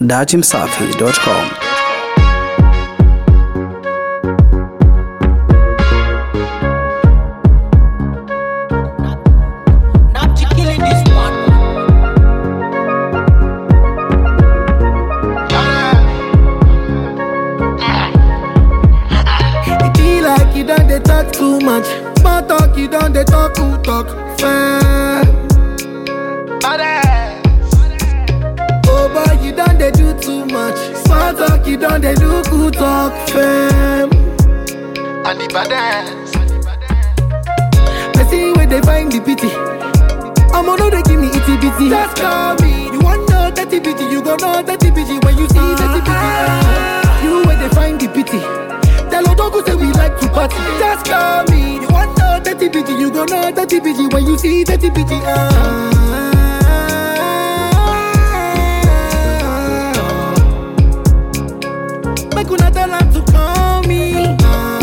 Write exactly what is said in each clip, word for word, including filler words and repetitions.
dachimsafi dot com. You don't they talk too much. Small talk, you don't they talk who talk fair. Oh boy, you don't they do too much. Small talk, you don't they do who talk fair. And the baddest. I see where they find the pity. I'm on they give me itty bitty. Just call me. You want know that bitty, you gon' know that bitty when you see that bitty. You where they find the pity. Tell Odogu say we like to party. Just call me. You want know that T B G, you gon' know that T B G when you see that T B G. Ah. Make una tell her to call me. Ah.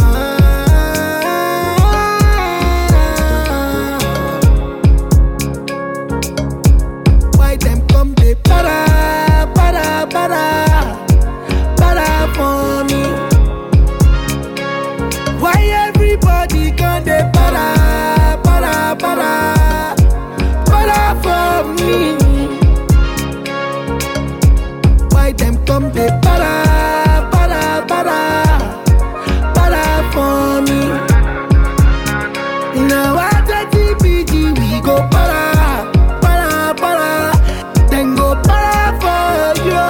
Why them come they para, para, para, para for me? Why everybody can they para, para, para, para for me? Why them come they para, para, para, para for me? Now at the T B G we go para, para, para, then go para for you.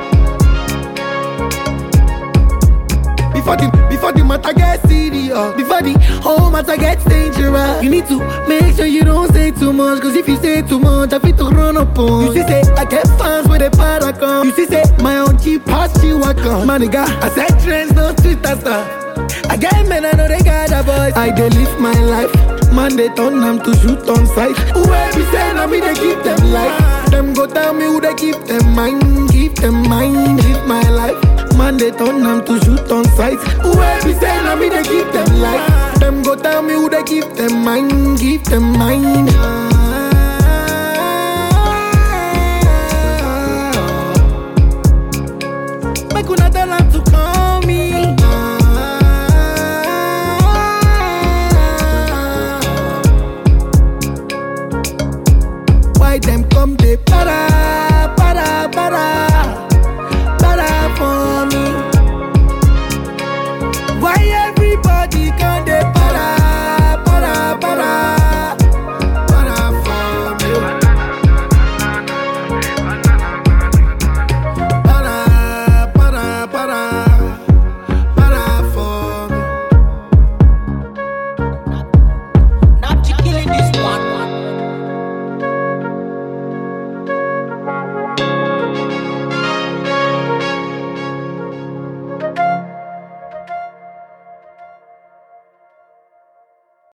Before the, before the matter gets serious, before the whole matter gets dangerous, you need to make sure you don't say too much. Cause if you say too much, I fit to run up on. You see say, I get fans with a paragon. You see say, my own cheap past you I come. My nigga, I said trends, no Twitter stuff. I get men, I know they got a voice. I dey live my life. Man, they turn them to shoot on sight. Whoever be saying, I mean, they keep them life. Them go tell me who they keep them mind. Keep them mind, live my life. Man, they turn them to shoot on sight. Whoever be saying, I mean, they keep them life. Them go tell me who they keep them mind. Keep them mind.